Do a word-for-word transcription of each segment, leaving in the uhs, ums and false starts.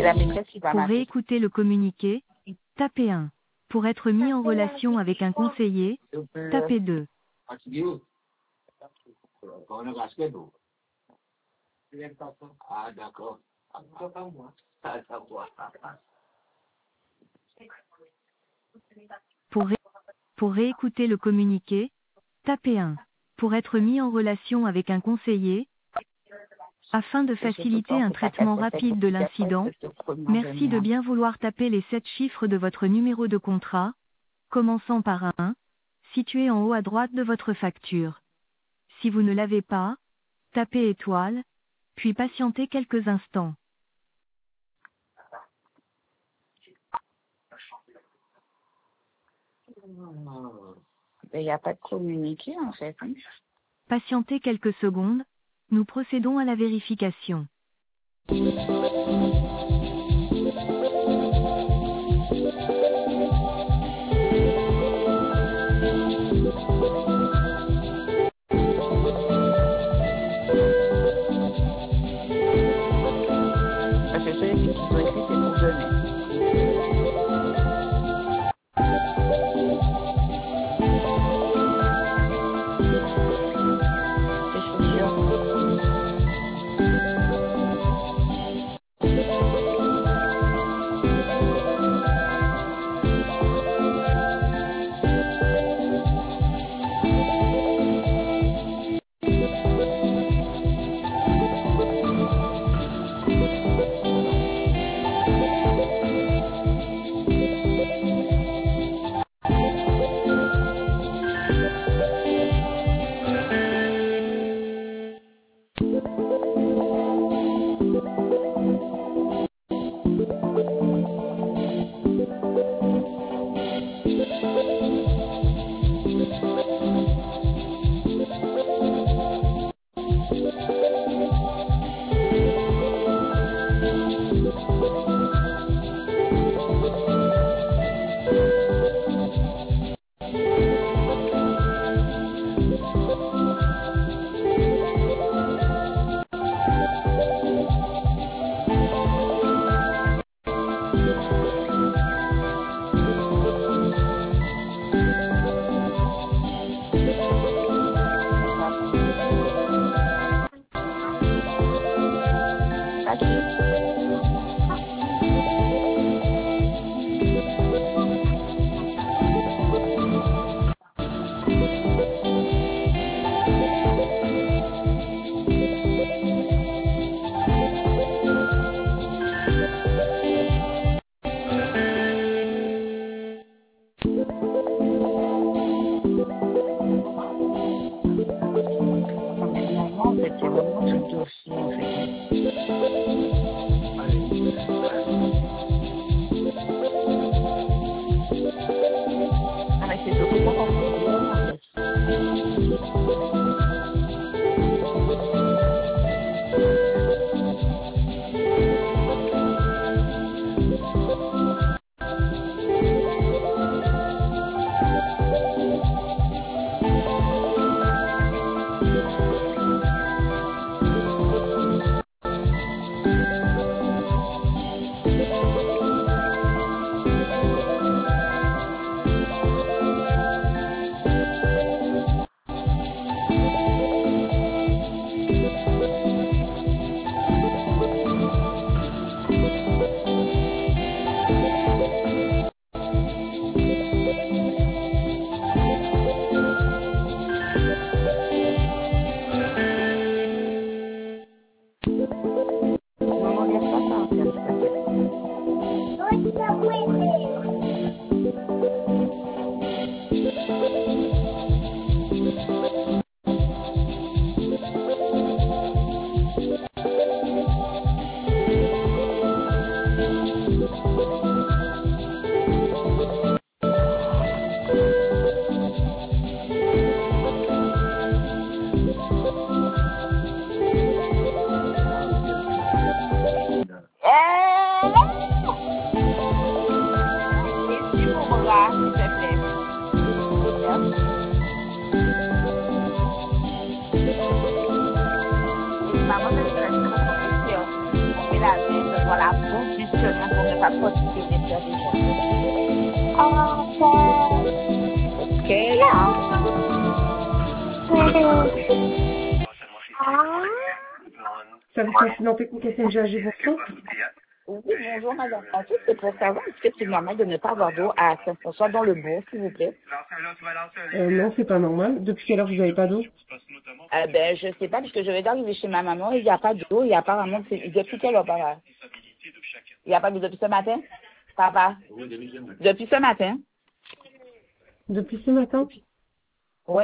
la maîtresse qui va Pour m'appeler. réécouter le communiqué, tapez un. Pour être mis en relation avec un conseiller, tapez deux. Ah, d'accord. Pour, ré- pour réécouter le communiqué, tapez un. Pour être mis en relation avec un conseiller, afin de faciliter un traitement rapide de l'incident, merci de bien vouloir taper les sept chiffres de votre numéro de contrat, commençant par un, situé en haut à droite de votre facture. Si vous ne l'avez pas, tapez étoile, puis patientez quelques instants. Il n'y a pas de communiqué en fait. Hein. Patientez quelques secondes, nous procédons à la vérification. Parce que celui qui doit écrire, c'est pour demain. C'est chaussures. Normalement, c'est vraiment tout le dossier en fait. Ah mais c'est surtout pas qu'on fait en fait. pour ne pas profiter des services. Ok, là. Service incident technique S N G A G, bonjour. Oui, bonjour madame. En fait, c'est pour savoir est-ce que c'est normal de ne pas avoir d'eau à Saint-François dans le bourg, s'il vous plaît. Euh, non, c'est pas normal. Depuis quelle heure vous n'avez pas d'eau? Euh, ben, je sais pas, puisque je vais d'arriver chez ma maman, il n'y a pas d'eau, et apparemment, c'est depuis quelle heure, papa? Il n'y a pas d'eau depuis ce matin? Papa? Depuis ce matin? Depuis ce matin? Oui.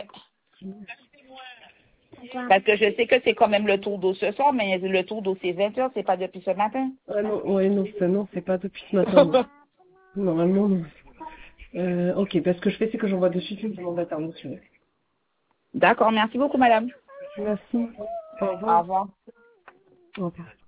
Parce que je sais que c'est quand même le tour d'eau ce soir, mais le tour d'eau c'est vingt heures, c'est pas depuis ce matin. Ah non, ouais, non, c'est, non, c'est pas depuis ce matin. Non. Normalement, non. Euh, ok, parce que je fais, c'est que j'envoie de suite une demande d'intervention. D'accord, merci beaucoup madame. Merci. Au Au revoir. revoir. Au revoir.